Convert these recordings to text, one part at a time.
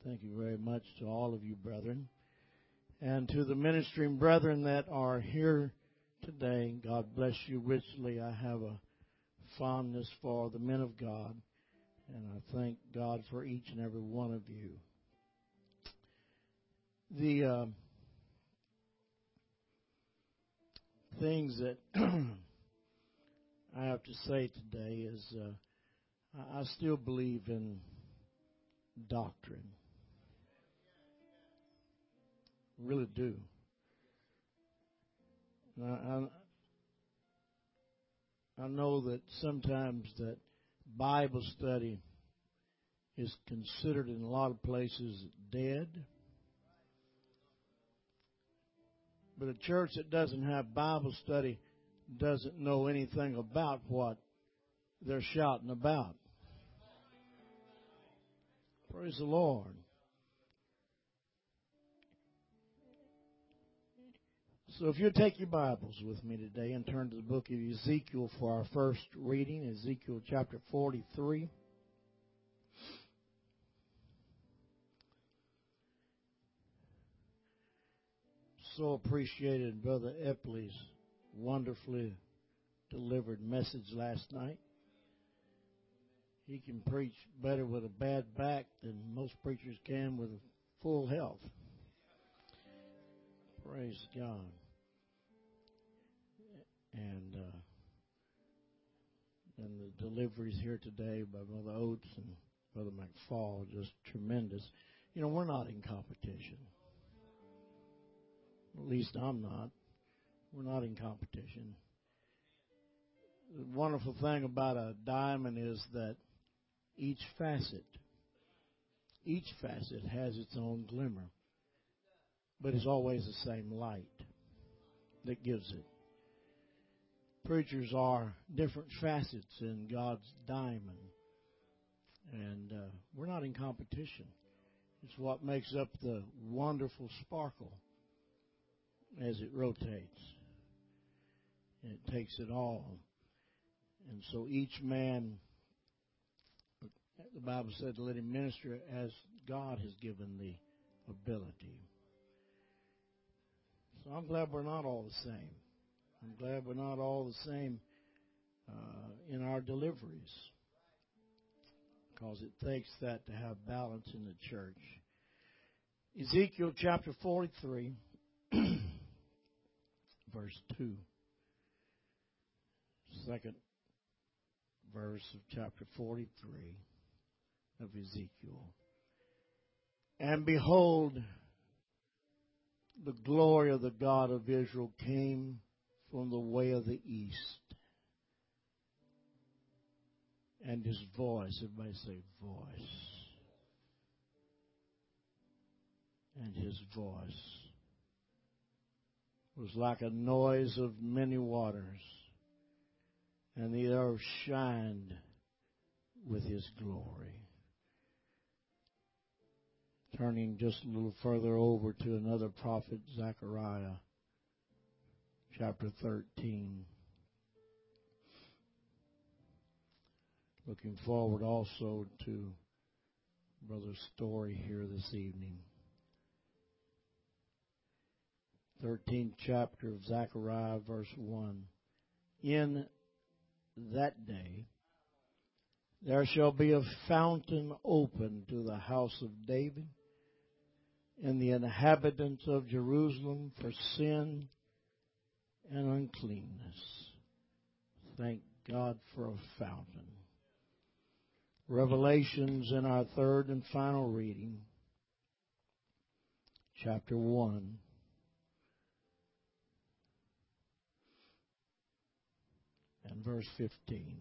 Thank you very much to all of you, brethren. And to the ministering brethren that are here today, God bless you richly. I have a fondness for the men of God, and I thank God for each and every one of you. The things that I have to say today is I still believe in doctrine. Really do. I know that sometimes that Bible study is considered in a lot of places dead. But a church that doesn't have Bible study doesn't know anything about what they're shouting about. Praise the Lord. So if you'll take your Bibles with me today and turn to the book of Ezekiel for our first reading, Ezekiel chapter 43. So appreciated Brother Epley's wonderfully delivered message last night. He can preach better with a bad back than most preachers can with full health. Praise God. And the deliveries here today by Brother Oates and Brother McFall are just tremendous. You know, we're not in competition. At least I'm not. We're not in competition. The wonderful thing about a diamond is that each facet has its own glimmer, but it's always the same light that gives it. Preachers are different facets in God's diamond, and we're not in competition. It's what makes up the wonderful sparkle as it rotates. And it takes it all. And so each man, the Bible said, to let him minister as God has given the ability. So I'm glad we're not all the same. I'm glad we're not all the same in our deliveries, because it takes that to have balance in the church. Ezekiel chapter 43, verse 2. Second verse of chapter 43 of Ezekiel. And behold, the glory of the God of Israel came from the way of the east. And his voice, everybody say voice. And his voice was like a noise of many waters, and the earth shined with his glory. Turning just a little further over to another prophet, Zechariah, chapter 13. Looking forward also to Brother's story here this evening. 13th chapter of Zechariah, verse 1. In that day there shall be a fountain open to the house of David and the inhabitants of Jerusalem for sin and uncleanness. Thank God for a fountain. Revelations in our third and final reading, chapter 1. And verse 15.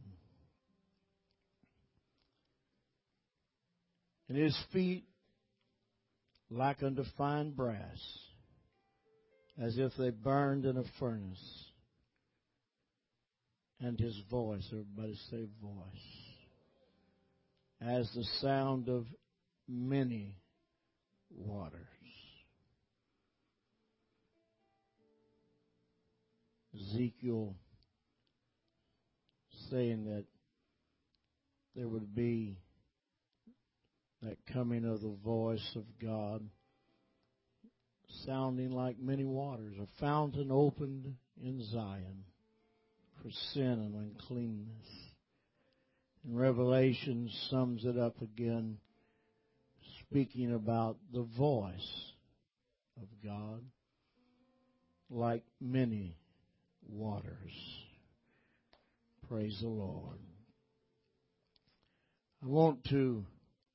And his feet like unto fine brass, as if they burned in a furnace. And his voice, everybody say voice, as the sound of many waters. Ezekiel saying that there would be that coming of the voice of God, sounding like many waters, a fountain opened in Zion for sin and uncleanness. And Revelation sums it up again, speaking about the voice of God like many waters. Praise the Lord. I want to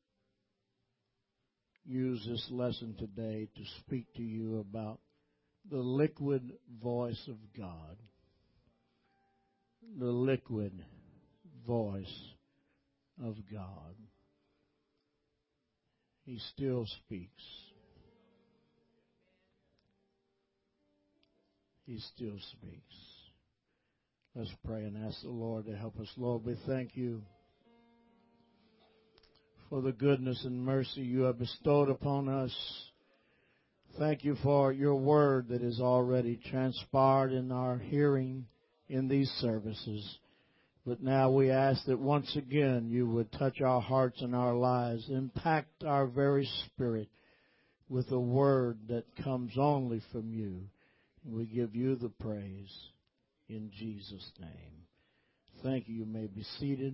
use this lesson today to speak to you about the liquid voice of God. The liquid voice of God. He still speaks. He still speaks. Let's pray and ask the Lord to help us. Lord, we thank you for the goodness and mercy you have bestowed upon us. Thank you for your word that is already transpired in our hearing in these services. But now we ask that once again you would touch our hearts and our lives, impact our very spirit with a word that comes only from you. And we give you the praise in Jesus' name. Thank you. You may be seated.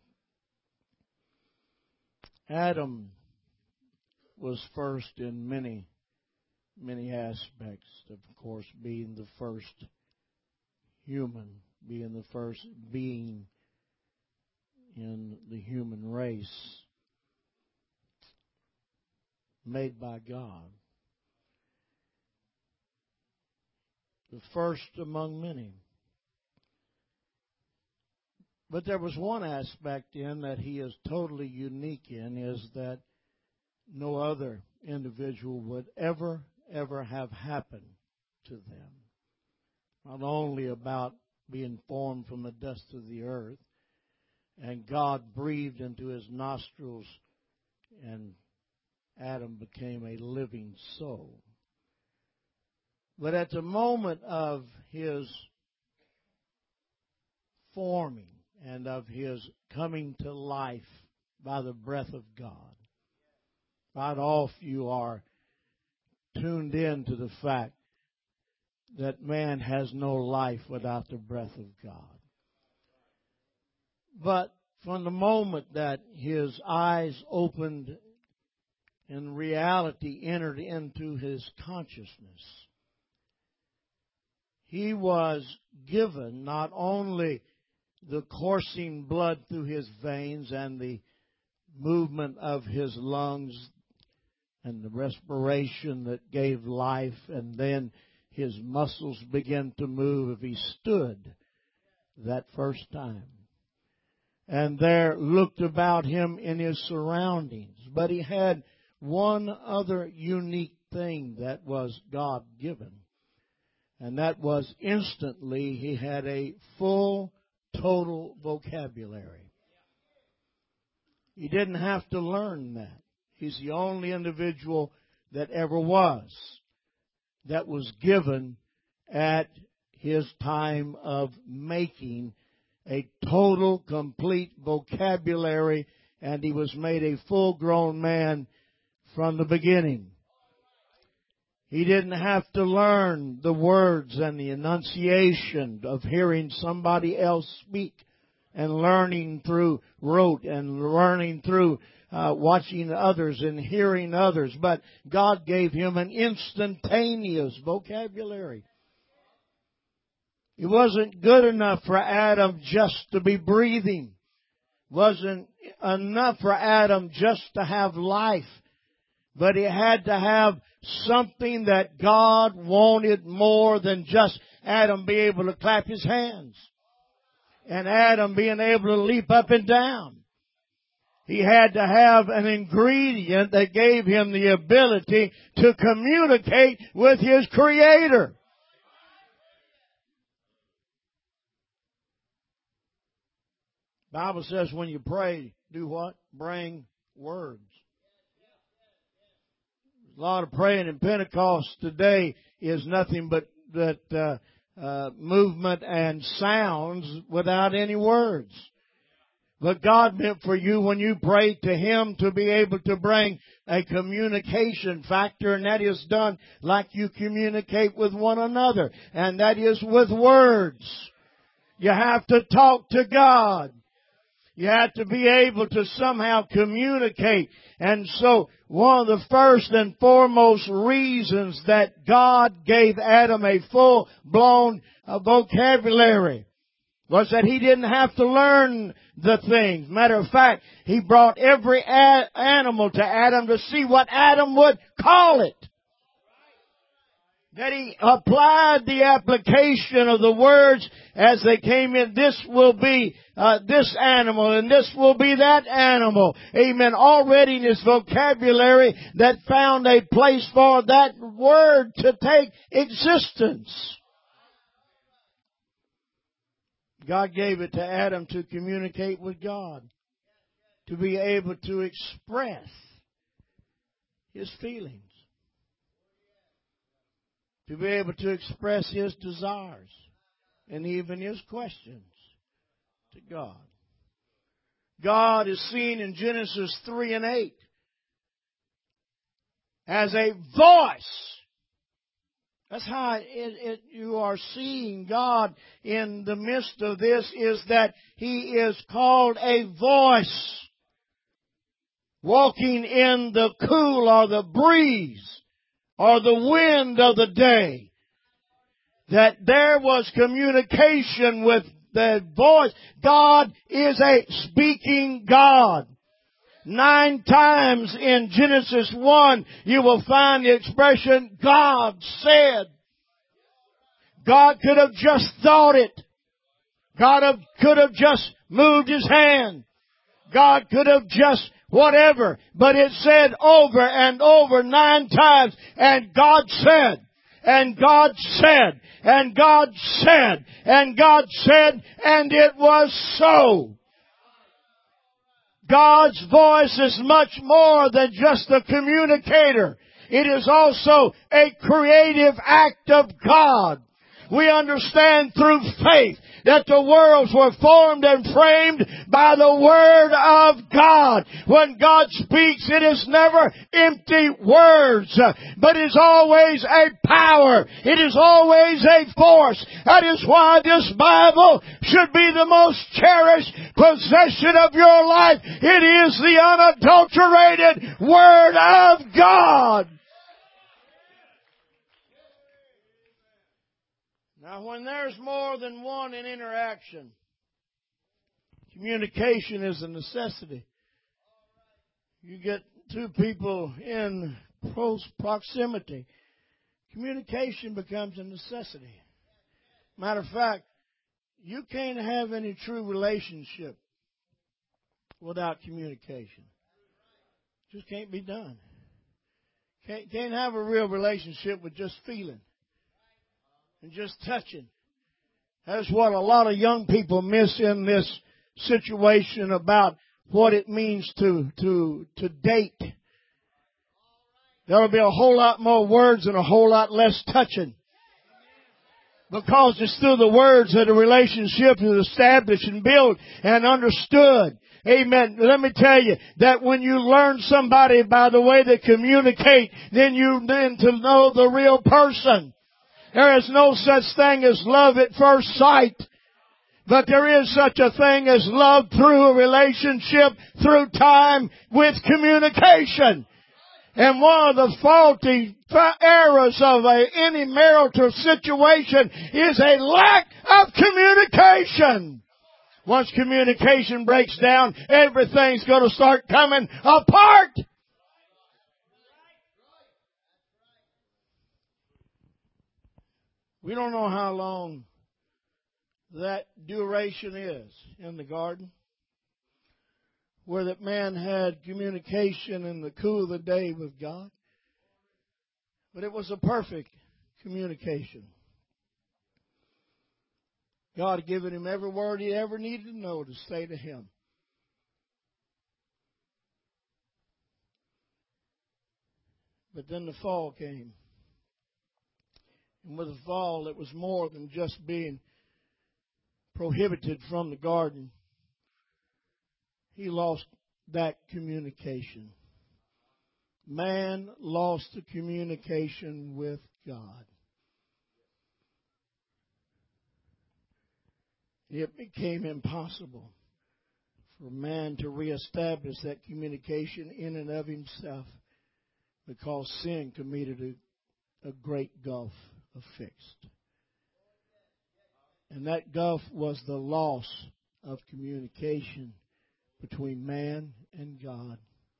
Adam was first in many, many aspects, of course, being the first human, being the first being in the human race made by God. The first among many. But there was one aspect in that he is totally unique in, is that no other individual would ever have happened to them. Not only about being formed from the dust of the earth, and God breathed into his nostrils, and Adam became a living soul. But at the moment of his forming and of his coming to life by the breath of God, right off you are tuned in to the fact that man has no life without the breath of God. But from the moment that his eyes opened and reality entered into his consciousness, he was given not only the coursing blood through his veins and the movement of his lungs and the respiration that gave life, and then his muscles began to move if he stood that first time. And there looked about him in his surroundings. But he had one other unique thing that was God-given. And that was instantly he had a full, total vocabulary. He didn't have to learn that. He's the only individual that ever was that was given at his time of making a total, complete vocabulary, and he was made a full-grown man from the beginning. He didn't have to learn the words and the enunciation of hearing somebody else speak and learning through rote and learning through watching others and hearing others. But God gave him an instantaneous vocabulary. It wasn't good enough for Adam just to be breathing. It wasn't enough for Adam just to have life. But he had to have something that God wanted more than just Adam be able to clap his hands and Adam being able to leap up and down. He had to have an ingredient that gave him the ability to communicate with his Creator. The Bible says when you pray, do what? Bring words. A lot of praying in Pentecost today is nothing but movement and sounds without any words. But God meant for you, when you pray to Him, to be able to bring a communication factor, and that is done like you communicate with one another, and that is with words. You have to talk to God. You have to be able to somehow communicate. And so, one of the first and foremost reasons that God gave Adam a full-blown vocabulary was that he didn't have to learn the things. Matter of fact, he brought every animal to Adam to see what Adam would call it. That he applied the application of the words as they came in. This will be this animal, and this will be that animal. Amen. Already in his vocabulary that found a place for that word to take existence. God gave it to Adam to communicate with God, to be able to express his feelings, to be able to express his desires and even his questions to God. God is seen in Genesis 3 and 8 as a voice. That's how you are seeing God in the midst of this, is that He is called a voice, walking in the cool or the breeze or the wind of the day. That there was communication with the voice. God is a speaking God. 9 times in Genesis 1, you will find the expression, God said. God could have just thought it. God could have just moved His hand. God could have just whatever. But it said over and over 9 times, and God said, and God said, and God said, and God said, and it was so. God's voice is much more than just a communicator. It is also a creative act of God. We understand through faith that the worlds were formed and framed by the Word of God. When God speaks, it is never empty words, but it is always a power. It is always a force. That is why this Bible should be the most cherished possession of your life. It is the unadulterated Word of God. Now, when there's more than one in interaction, communication is a necessity. You get 2 people in close proximity, communication becomes a necessity. Matter of fact, you can't have any true relationship without communication. Just can't be done. Can't have a real relationship with just feeling and just touching. That's what a lot of young people miss in this situation about what it means to date. There will be a whole lot more words and a whole lot less touching. Because it's through the words that a relationship is established and built and understood. Amen. Let me tell you that when you learn somebody by the way they communicate, then you begin to know the real person. There is no such thing as love at first sight. But there is such a thing as love through a relationship, through time, with communication. And one of the faulty errors of any marital situation is a lack of communication. Once communication breaks down, everything's going to start coming apart. We don't know how long that duration is in the garden, where that man had communication in the cool of the day with God. But it was a perfect communication. God had given him every word he ever needed to know to say to him. But then the fall came. And with the fall, it was more than just being prohibited from the garden. he lost that communication. Man lost the communication with God. It became impossible for man to reestablish that communication in and of himself because sin committed a great gulf of fixed. And that gulf was the loss of communication between man and God.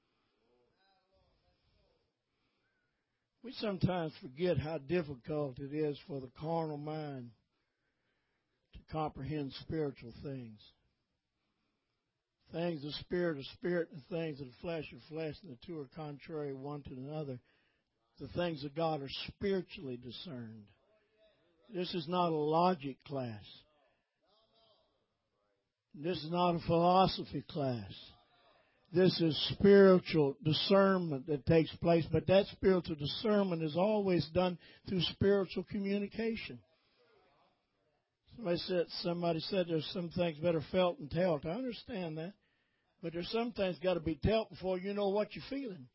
We sometimes forget how difficult it is for the carnal mind to comprehend spiritual things. Things of spirit are spirit, and things of the flesh are flesh, and the two are contrary one to another. The things of God are spiritually discerned. This is not a logic class. This is not a philosophy class. This is spiritual discernment that takes place, but that spiritual discernment is always done through spiritual communication. Somebody said there's some things better felt than told. I understand that. But there's some things got to be told before you know what you're feeling.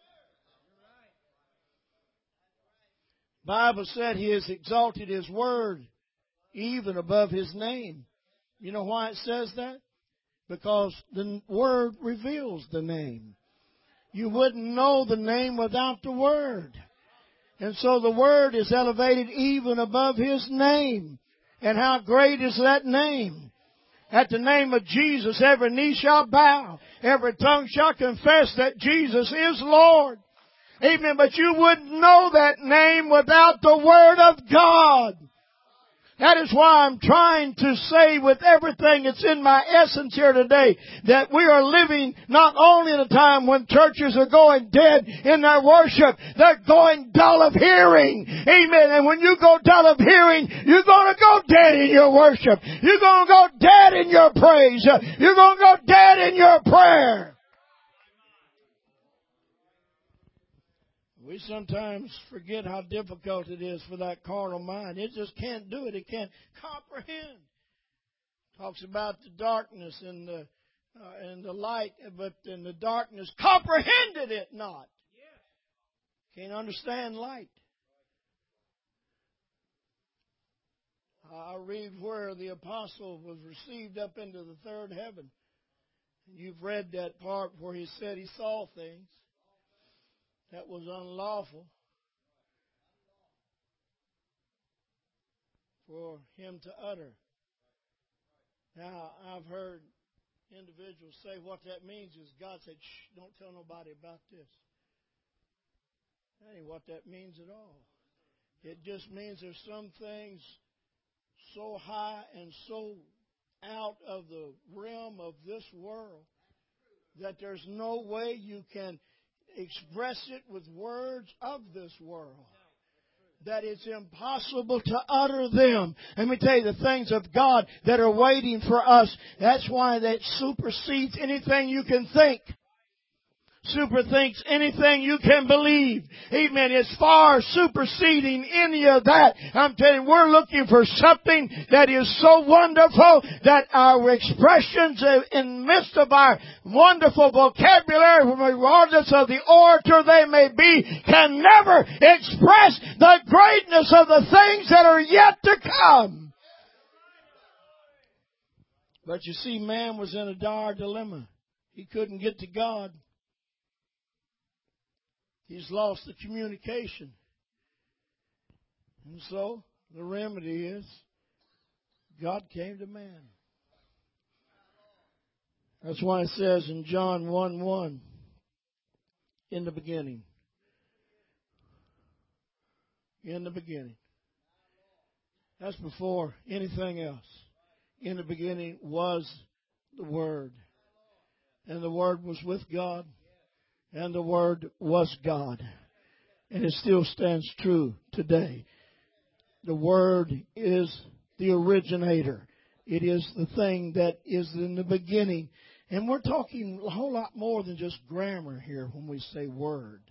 The Bible said He has exalted His word even above His name. You know why it says that? Because the word reveals the name. You wouldn't know the name without the word. And so the word is elevated even above His name. And how great is that name? At the name of Jesus, every knee shall bow. Every tongue shall confess that Jesus is Lord. Amen. But you wouldn't know that name without the Word of God. That is why I'm trying to say with everything that's in my essence here today that we are living not only in a time when churches are going dead in their worship, they're going dull of hearing. Amen. And when you go dull of hearing, you're going to go dead in your worship. You're going to go dead in your praise. You're going to go dead in your prayer. We sometimes forget how difficult it is for that carnal mind. It just can't do it. It can't comprehend. Talks about the darkness and the light, but in the darkness comprehended it not. Can't understand light. I read where the apostle was received up into the third heaven. You've read that part where he said he saw things that was unlawful for him to utter. Now, I've heard individuals say what that means is God said, shh, don't tell nobody about this. That ain't what that means at all. It just means there's some things so high and so out of the realm of this world that there's no way you can express it with words of this world. That it's impossible to utter them. Let me tell you, the things of God that are waiting for us, that's why that supersedes anything you can think. Supersedes anything you can believe. Amen. It's far superseding any of that. I'm telling you, we're looking for something that is so wonderful that our expressions in the midst of our wonderful vocabulary, regardless of the orator they may be, can never express the greatness of the things that are yet to come. But you see, man was in a dire dilemma. He couldn't get to God. He's lost the communication. And so, the remedy is, God came to man. That's why it says in John 1:1, in the beginning. In the beginning. That's before anything else. In the beginning was the Word. And the Word was with God. And the Word was God. And it still stands true today. The Word is the originator. It is the thing that is in the beginning. And we're talking a whole lot more than just grammar here when we say Word.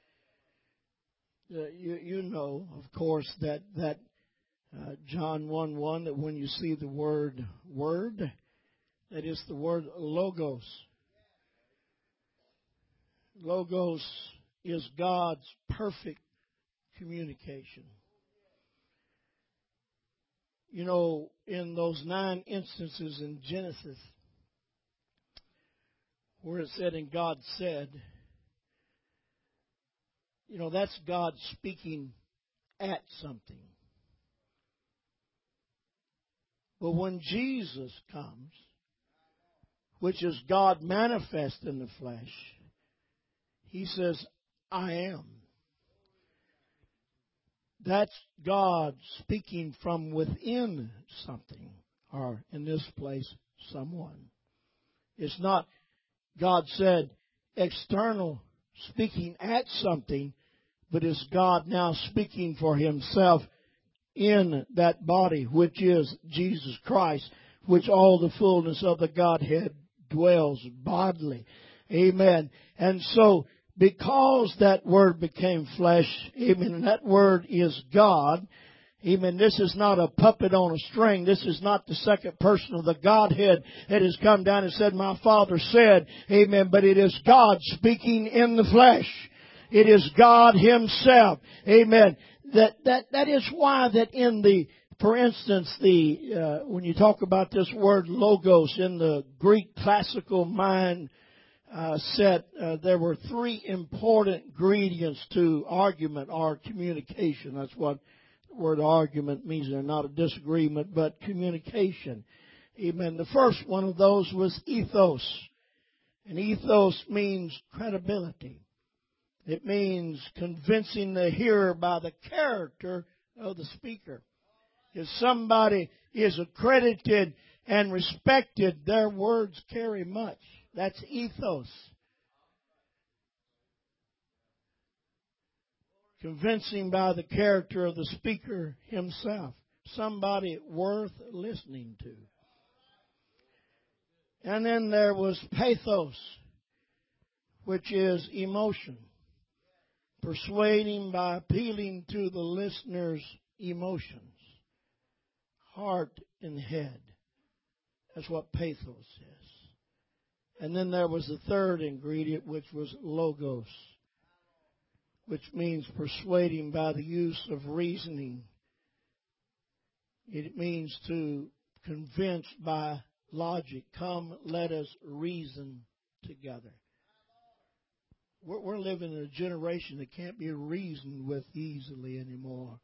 You know, of course, that John 1:1, that when you see the word, that is the word logos. Logos is God's perfect communication. You know, in those 9 instances in Genesis where it said, and God said, you know, that's God speaking at something. But when Jesus comes, which is God manifest in the flesh, He says, I am. That's God speaking from within something, or in this place, someone. It's not, God said, external speaking at something, but it's God now speaking for Himself in that body, which is Jesus Christ, which all the fullness of the Godhead dwells bodily. Amen. And so, because that Word became flesh, amen, and that Word is God, amen, this is not a puppet on a string. This is not the second person of the Godhead that has come down and said, my Father said, amen, but it is God speaking in the flesh. It is God Himself. Amen. That is why that in the, for instance, when you talk about this word logos in the Greek classical mind set, there were 3 important ingredients to argument or communication. That's what the word argument means. They're not a disagreement, but communication. Amen. The first one of those was ethos. And ethos means credibility. It means convincing the hearer by the character of the speaker. If somebody is accredited and respected, their words carry much. That's ethos. Convincing by the character of the speaker himself. Somebody worth listening to. And then there was pathos, which is emotion. Persuading by appealing to the listener's emotions, heart and head. That's what pathos is. And then there was the third ingredient, which was logos, which means persuading by the use of reasoning. It means to convince by logic. Come, let us reason together. We're living in a generation that can't be reasoned with easily anymore.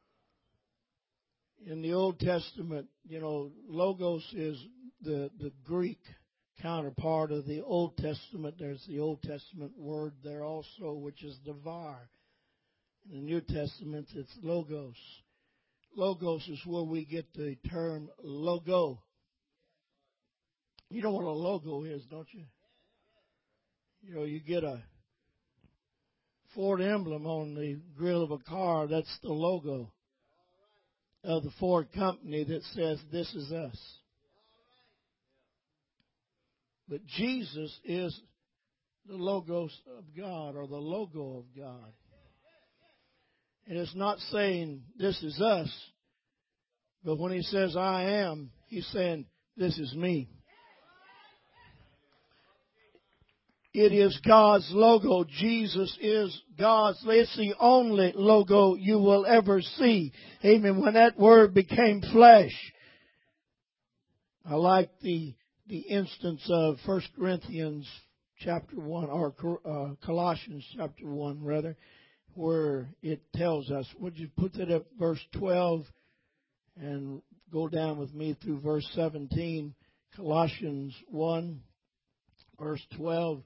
In the Old Testament, you know, logos is the Greek counterpart of the Old Testament. There's the Old Testament word there also, which is devar. In the New Testament, it's logos. Logos is where we get the term logo. You know what a logo is, don't you? You know, you get a Ford emblem on the grill of a car, that's the logo of the Ford company that says, this is us. But Jesus is the logos of God, or the logo of God. And it's not saying, this is us, but when He says, I am, He's saying, this is me. It is God's logo. Jesus is God's. It's the only logo you will ever see. Amen. When that Word became flesh. I like the instance of 1 Corinthians chapter 1, or Colossians chapter 1, rather, where it tells us. Would you put that at verse 12 and go down with me through verse 17? Colossians 1, verse 12.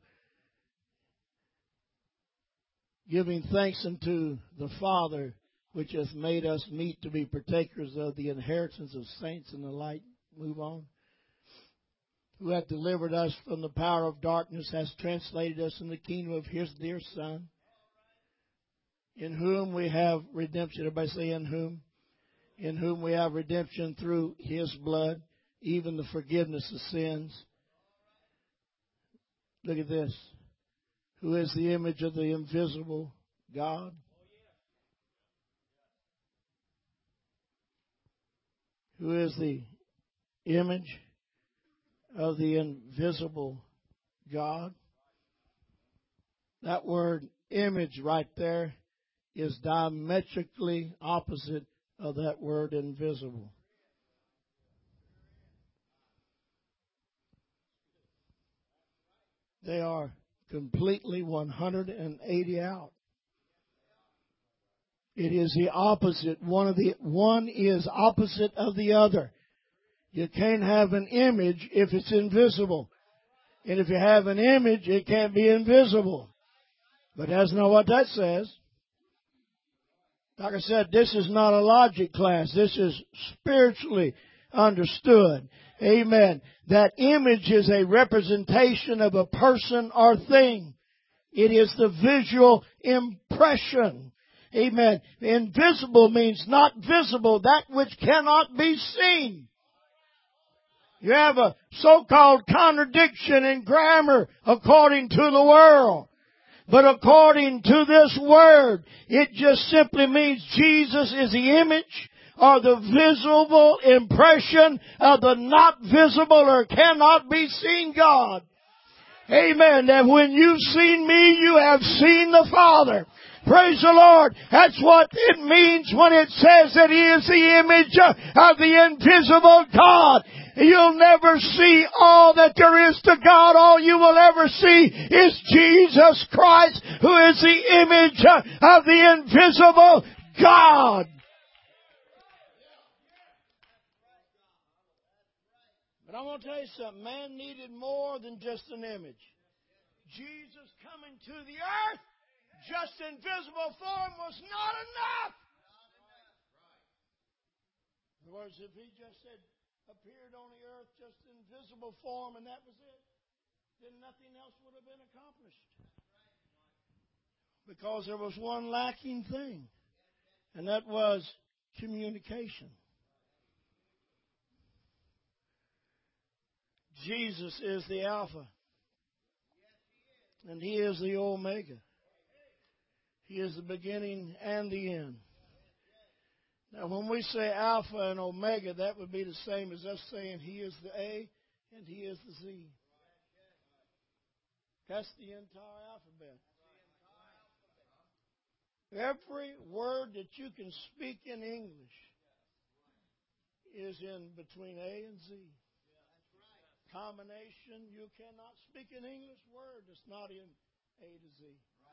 Giving thanks unto the Father, which hath made us meet to be partakers of the inheritance of saints in the light. Move on. Who hath delivered us from the power of darkness, has translated us in the kingdom of His dear Son, in whom we have redemption. Everybody say, in whom? In whom we have redemption through His blood, even the forgiveness of sins. Look at this. Who is the image of the invisible God? Who is the image of the invisible God? That word image right there is diametrically opposite of that word invisible. They are completely 180 out. It is the opposite. One is opposite of the other. You can't have an image if it's invisible. And if you have an image, it can't be invisible. But that's not what that says. Like I said, this is not a logic class. This is spiritually understood. Amen. That image is a representation of a person or thing. It is the visual impression. Amen. Invisible means not visible, that which cannot be seen. You have a so-called contradiction in grammar according to the world. But according to this word, it just simply means Jesus is the image or the visible impression of the not visible or cannot be seen God. Amen. That when you've seen me, you have seen the Father. Praise the Lord. That's what it means when it says that He is the image of the invisible God. You'll never see all that there is to God. All you will ever see is Jesus Christ, who is the image of the invisible God. But I want to tell you something. Man needed more than just an image. Jesus coming to the earth, just in visible form, was not enough. In other words, if He just had appeared on the earth just in visible form and that was it, then nothing else would have been accomplished. Because there was one lacking thing, and that was communication. Jesus is the Alpha, and He is the Omega. He is the beginning and the end. Now, when we say Alpha and Omega, that would be the same as us saying He is the A and He is the Z. That's the entire alphabet. Every word that you can speak in English is in between A and Z. Combination, you cannot speak an English word that's not in A to Z.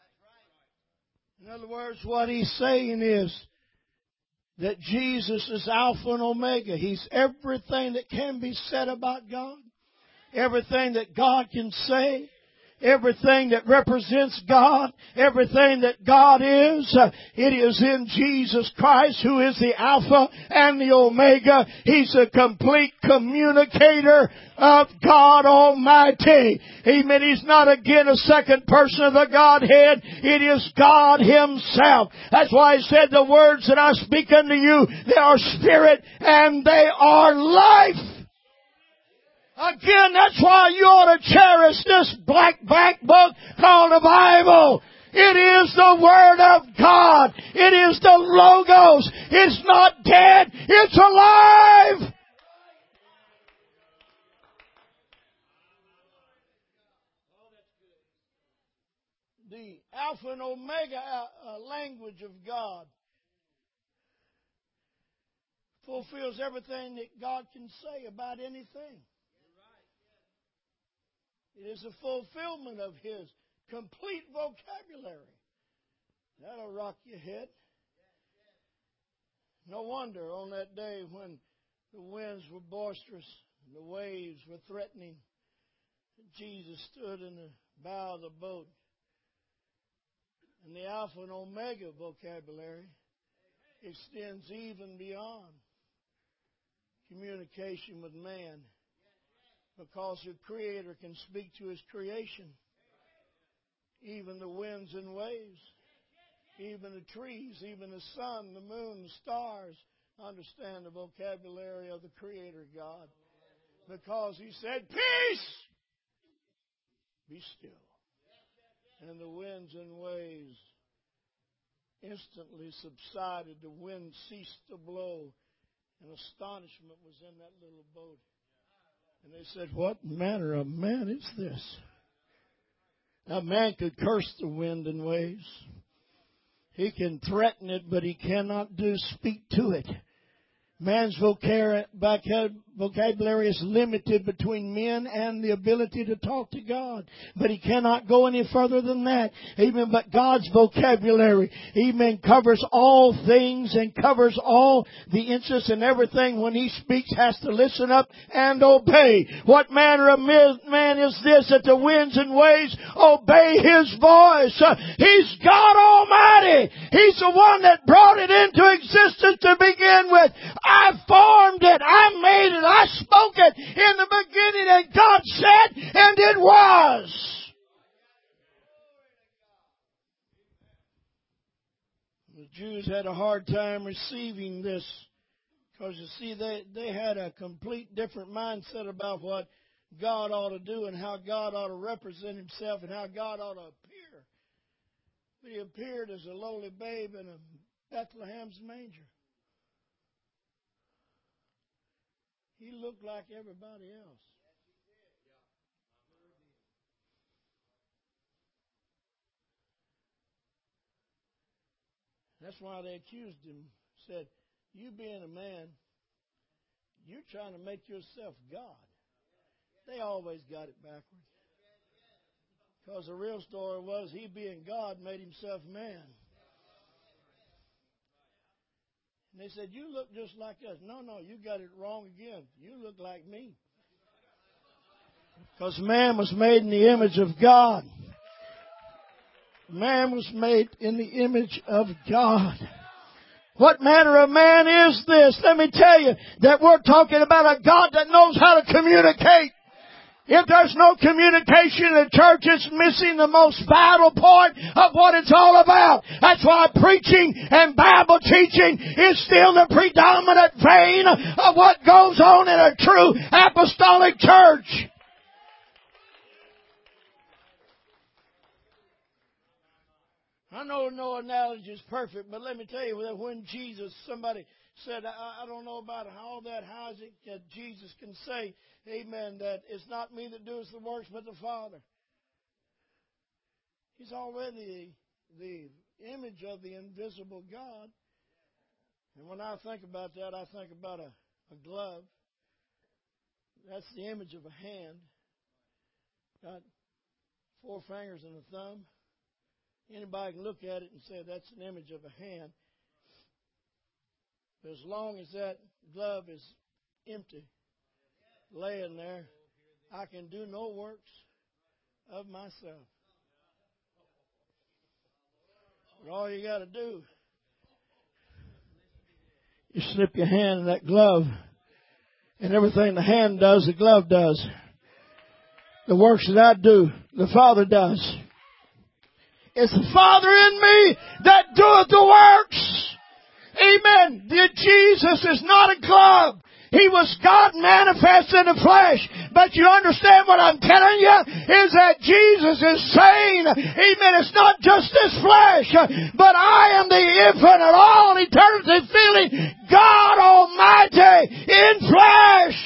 In other words, what He's saying is that Jesus is Alpha and Omega. He's everything that can be said about God, everything that God can say, everything that represents God, everything that God is, it is in Jesus Christ, who is the Alpha and the Omega. He's a complete communicator of God Almighty. Amen. He's not again a second person of the Godhead. It is God Himself. That's why He said, the words that I speak unto you, they are spirit and they are life. Again, that's why you ought to cherish this black back book called the Bible. It is the Word of God. It is the Logos. It's not dead. It's alive. The Alpha and Omega language of God fulfills everything that God can say about anything. It is a fulfillment of His complete vocabulary. That'll rock your head. No wonder on that day when the winds were boisterous and the waves were threatening, Jesus stood in the bow of the boat. And the Alpha and Omega vocabulary extends even beyond communication with man. Because the Creator can speak to His creation. Even the winds and waves. Even the trees. Even the sun, the moon, the stars understand the vocabulary of the Creator God. Because He said, peace! Be still. And the winds and waves instantly subsided. The wind ceased to blow. And astonishment was in that little boat. And they said, what manner of man is this, A man could curse the wind and waves. He can threaten it, but he cannot speak to it. Man's vocabulary is limited between men and the ability to talk to God. But he cannot go any further than that. Amen. But God's vocabulary, amen, covers all things and covers all the interests, and everything when He speaks has to listen up and obey. What manner of man is this that the winds and waves obey His voice? He's God Almighty. He's the one that brought it into existence to begin with. I formed it. I made it. I spoke it in the beginning, and God said, and it was. The Jews had a hard time receiving this because, you see, they had a complete different mindset about what God ought to do and how God ought to represent Himself and how God ought to appear. But He appeared as a lowly babe in a Bethlehem's manger. He looked like everybody else. That's why they accused Him, said, you being a man, you're trying to make yourself God. They always got it backwards. Because the real story was He being God made Himself man. And they said, you look just like us. No, you got it wrong again. You look like me. Because man was made in the image of God. Man was made in the image of God. What manner of man is this? Let me tell you that we're talking about a God that knows how to communicate. If there's no communication in the church, it's missing the most vital point of what it's all about. That's why preaching and Bible teaching is still the predominant vein of what goes on in a true apostolic church. I know no analogy is perfect, but let me tell you that when Jesus, somebody said, I don't know about all that, how is it that Jesus can say, amen, that it's not me that does the works, but the Father. He's already the image of the invisible God. And when I think about that, I think about a glove. That's the image of a hand. Got 4 fingers and a thumb. Anybody can look at it and say that's an image of a hand. But as long as that glove is empty, laying there, I can do no works of myself. But all you got to do, you slip your hand in that glove, and everything the hand does, the glove does. The works that I do, the Father does. It's the Father in me that doeth the works. Amen. Jesus is not a glove. He was God manifest in the flesh. But you understand what I'm telling you? Is that Jesus is saying, amen, it's not just this flesh, but I am the infinite, all eternity feeling God Almighty in flesh.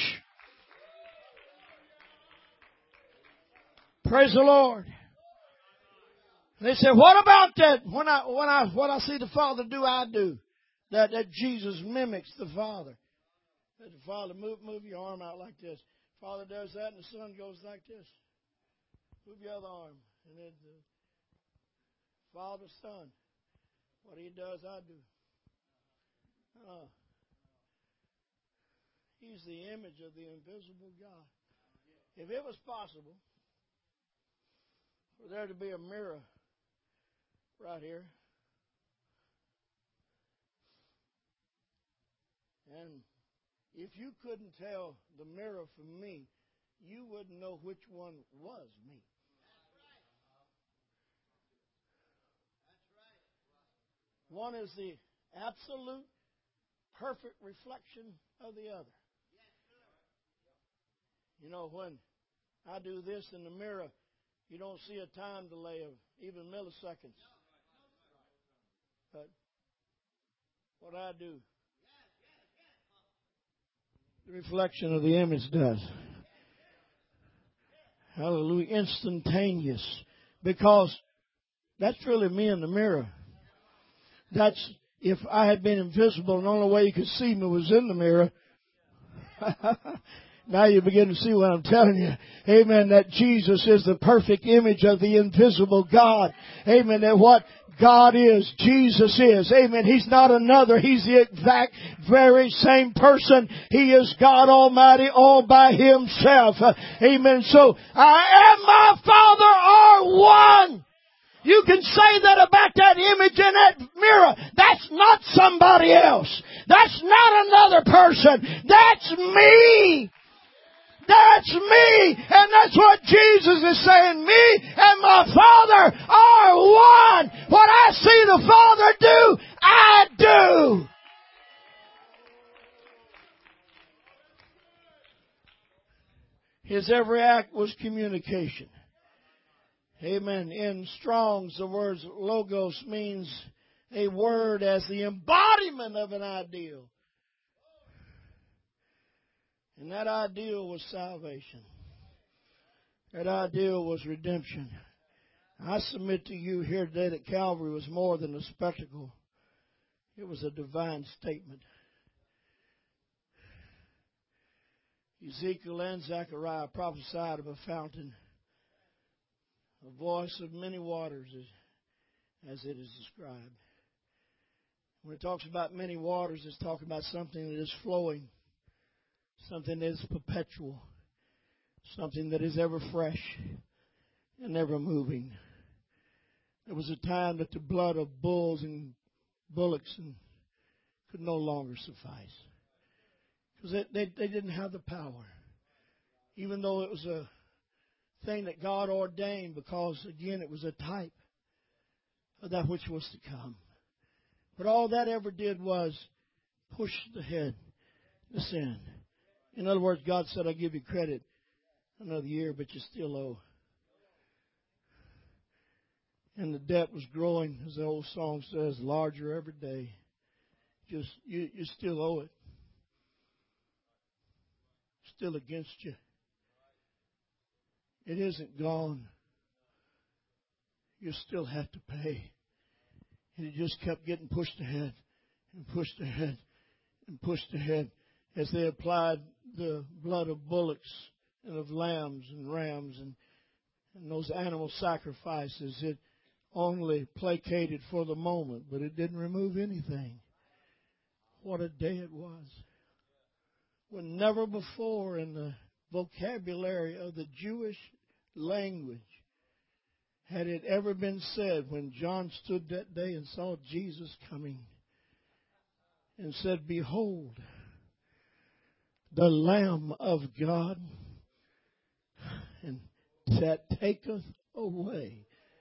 Praise the Lord. They said, what about that? What I see the Father do, I do. That Jesus mimics the Father. That the Father move your arm out like this. Father does that, and the Son goes like this. Move your other arm, and then the Father, Son. What He does, I do. He's the image of the invisible God. If it was possible for there to be a mirror right here, and if you couldn't tell the mirror from me, you wouldn't know which one was me. One is the absolute perfect reflection of the other. You know, when I do this in the mirror, you don't see a time delay of even milliseconds. But what I do, the reflection of the image does. Hallelujah. Instantaneous. Because that's really me in the mirror. That's if I had been invisible and the only way you could see me was in the mirror. Now you begin to see what I'm telling you. Amen. That Jesus is the perfect image of the invisible God. Amen. That what God is, Jesus is. Amen. He's not another. He's the exact very same person. He is God Almighty all by Himself. Amen. So I and my Father are one. You can say that about that image in that mirror. That's not somebody else. That's not another person. That's me. That's me. And that's what Jesus is saying. Me and my Father are one. What I see the Father do, I do. His every act was communication. Amen. In Strong's, the word logos means a word as the embodiment of an ideal. And that ideal was salvation. That ideal was redemption. I submit to you here today that Calvary was more than a spectacle. It was a divine statement. Ezekiel and Zechariah prophesied of a fountain, a voice of many waters, as it is described. When it talks about many waters, it's talking about something that is flowing, something that is perpetual, something that is ever fresh and ever moving. There was a time that the blood of bulls and bullocks could no longer suffice, because they didn't have the power, even though it was a thing that God ordained, because again it was a type of that which was to come. But all that ever did was push the head to sin. In other words, God said, I'll give you credit another year, but you still owe. And the debt was growing, as the old song says, larger every day. You still owe it. Still against you. It isn't gone. You still have to pay. And it just kept getting pushed ahead and pushed ahead and pushed ahead as they applied the blood of bullocks and of lambs and rams and those animal sacrifices. It only placated for the moment, but it didn't remove anything. What a day it was. When never before in the vocabulary of the Jewish language had it ever been said, when John stood that day and saw Jesus coming and said, behold, the Lamb of God, and that taketh away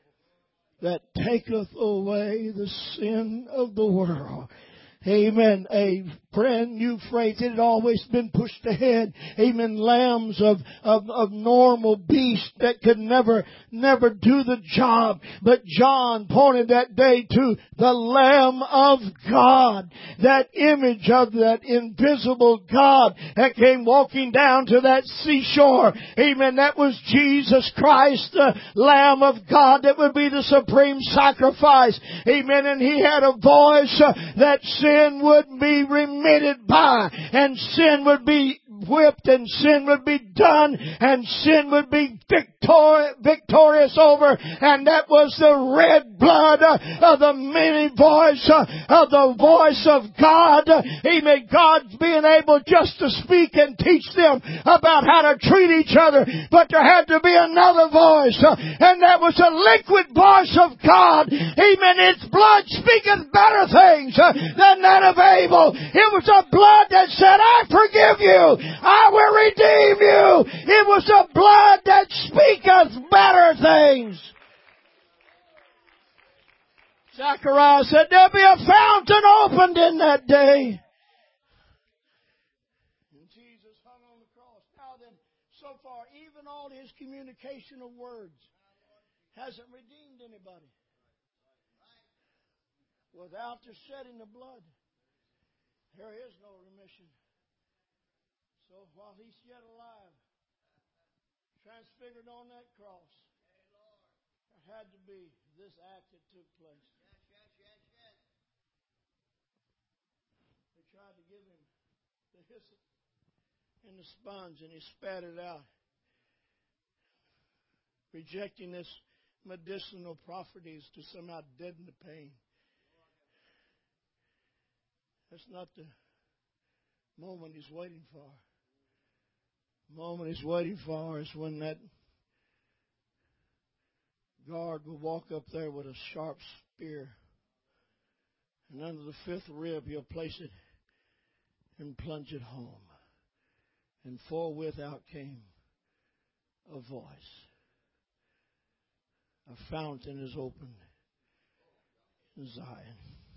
the sin of the world. Amen. A brand new phrase. It had always been pushed ahead. Amen. Lambs of normal beasts that could never do the job. But John pointed that day to the Lamb of God. That image of that invisible God that came walking down to that seashore. Amen. That was Jesus Christ, the Lamb of God that would be the supreme sacrifice. Amen. And He had a voice that sin would be remitted by, and sin would be whipped, and sin would be done, and sin would be victorious over, and that was the red blood of the many voice of the voice of God. Amen. God being able just to speak and teach them about how to treat each other, but there had to be another voice, and that was a liquid voice of God. Amen. Its blood speaketh better things than that of Abel. It was a blood that said, I forgive you. I will redeem you. It was a blood that speaketh better things. Zechariah said, there'll be a fountain opened in that day. And Jesus hung on the cross. Now then, so far, even all His communication of words hasn't redeemed anybody. Without the shedding of blood, there is no remission. So while He's yet alive, transfigured on that cross, there had to be this act that took place. They tried to give him the hyssop and the sponge, and he spat it out, rejecting its medicinal properties to somehow deaden the pain. That's not the moment he's waiting for. The moment he's waiting for is when that guard will walk up there with a sharp spear, and under the fifth rib he'll place it and plunge it home. And forthwith out came a voice. A fountain is opened in Zion.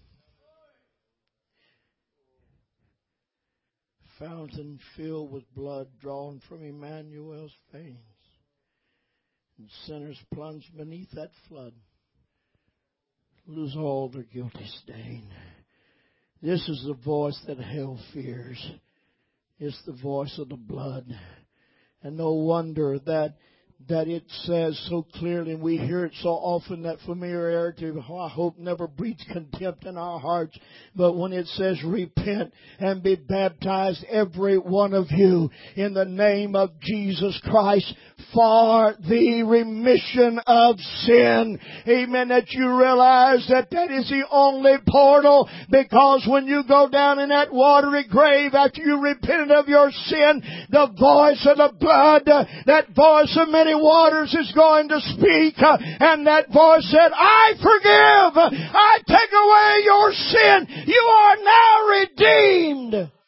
Fountain filled with blood drawn from Emmanuel's veins. And sinners plunged beneath that flood lose all their guilty stain. This is the voice that hell fears. It's the voice of the blood. And no wonder that it says so clearly, and we hear it so often, that familiarity, I hope, never breeds contempt in our hearts. But when it says, repent and be baptized, every one of you, in the name of Jesus Christ, for the remission of sin. Amen. That you realize that is the only portal, because when you go down in that watery grave after you repented of your sin, the voice of the blood, that voice of many waters is going to speak, and that voice said, I forgive, I take away your sin, you are now redeemed.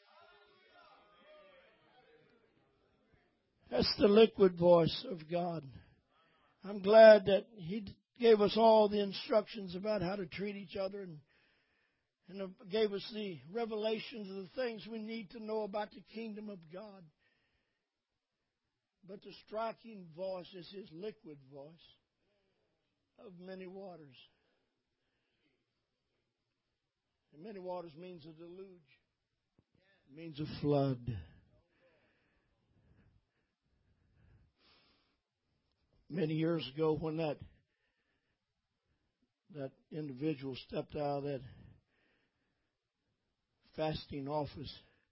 That's the liquid voice of God. I'm glad that He gave us all the instructions about how to treat each other, and gave us the revelations of the things we need to know about the kingdom of God. But the striking voice is His liquid voice of many waters. And many waters means a deluge. It means a flood. Many years ago, when that individual stepped out of that fasting office,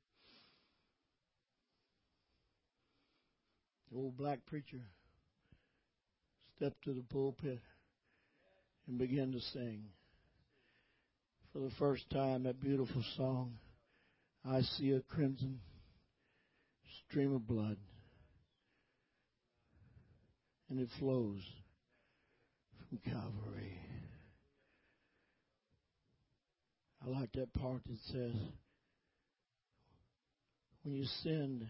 the old black preacher stepped to the pulpit and began to sing. For the first time, that beautiful song, I see a crimson stream of blood, and it flows from Calvary. I like that part that says, when you sinned,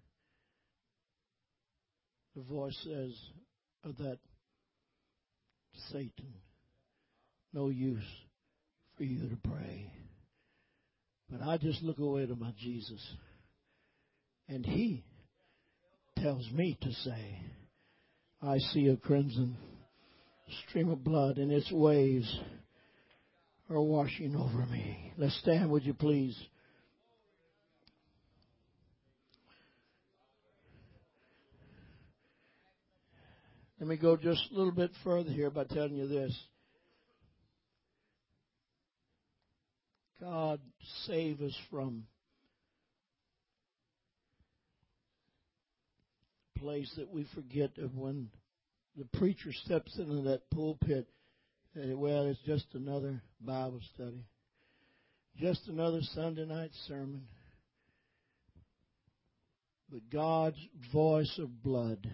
the voice says of that Satan, no use for you to pray. But I just look away to my Jesus, and He tells me to say, I see a crimson stream of blood, and its waves are washing over me. Let's stand, would you please? Let me go just a little bit further here by telling you this. God save us from the place that we forget of when the preacher steps into that pulpit. Well, it's just another Bible study, just another Sunday night sermon. But God's voice of blood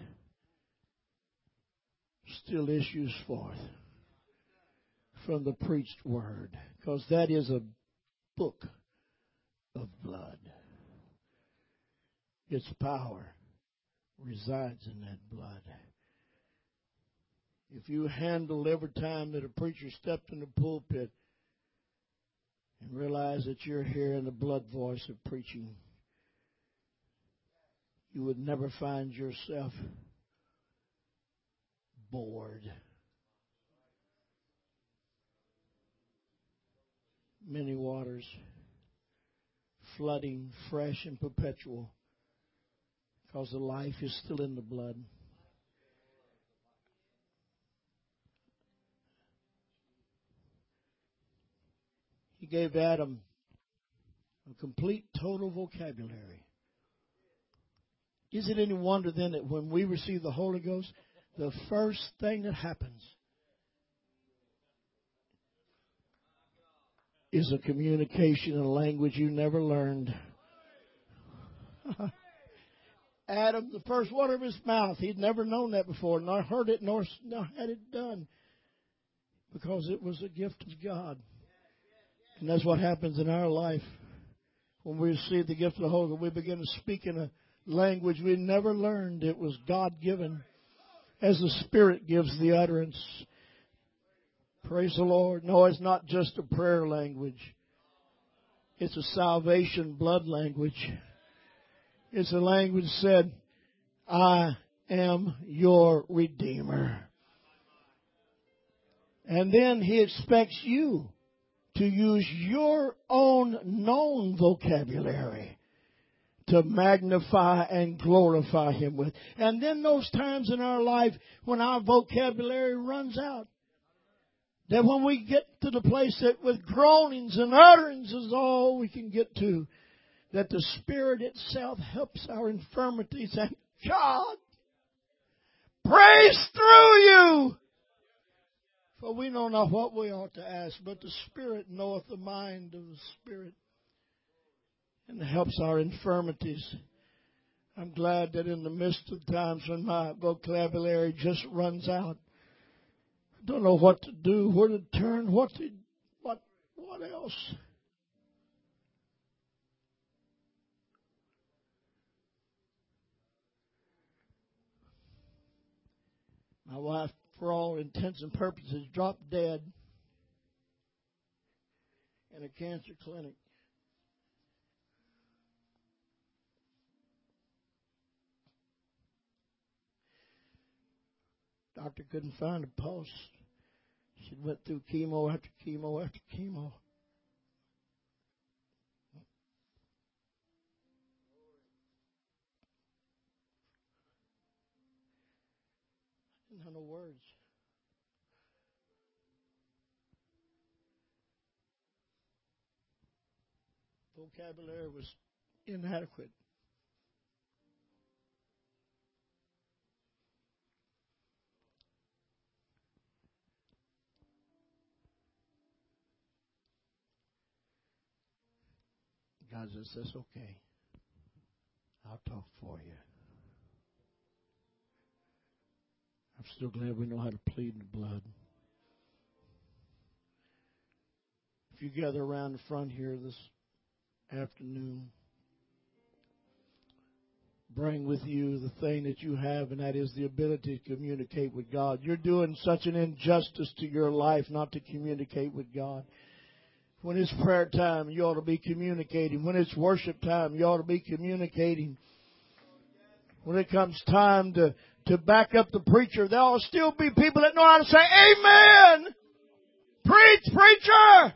still issues forth from the preached word, because that is a book of blood. Its power resides in that blood. If you handle every time that a preacher stepped in the pulpit and realize that you're hearing the blood voice of preaching, you would never find yourself bored. Many waters, flooding, fresh and perpetual, because the life is still in the blood. He gave Adam a complete, total vocabulary. Is it any wonder then that when we receive the Holy Ghost, the first thing that happens is a communication in a language you never learned? Adam, the first word of his mouth, he'd never known that before, nor heard it, nor had it done, because it was a gift of God. And that's what happens in our life. When we receive the gift of the Holy Ghost, we begin to speak in a language we never learned. It was God-given, as the Spirit gives the utterance. Praise the Lord. No, it's not just a prayer language. It's a salvation blood language. It's a language that said, I am your Redeemer. And then He expects you to use your own known vocabulary to magnify and glorify Him with. And then those times in our life when our vocabulary runs out, that when we get to the place that with groanings and utterings is all we can get to, that the Spirit itself helps our infirmities, and God prays through you. For we know not what we ought to ask, but the Spirit knoweth the mind of the Spirit, and helps our infirmities. I'm glad that in the midst of times when my vocabulary just runs out, I don't know what to do, where to turn, what else. My wife, for all intents and purposes, dropped dead in a cancer clinic. Doctor couldn't find a pulse. She went through chemo after chemo after chemo. I didn't have no words. Vocabulary was inadequate. God says, that's okay. I'll talk for you. I'm still glad we know how to plead in the blood. If you gather around the front here this afternoon, bring with you the thing that you have, and that is the ability to communicate with God. You're doing such an injustice to your life not to communicate with God. When it's prayer time, you ought to be communicating. When it's worship time, you ought to be communicating. When it comes time to back up the preacher, there will still be people that know how to say, Amen! Preach, preacher!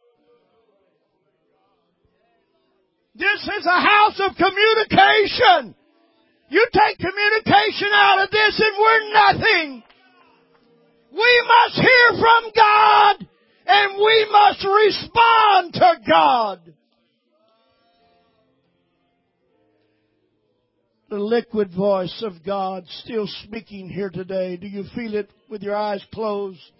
This is a house of communication. You take communication out of this and we're nothing. We must hear from God and we must respond to God. The liquid voice of God still speaking here today. Do you feel it with your eyes closed?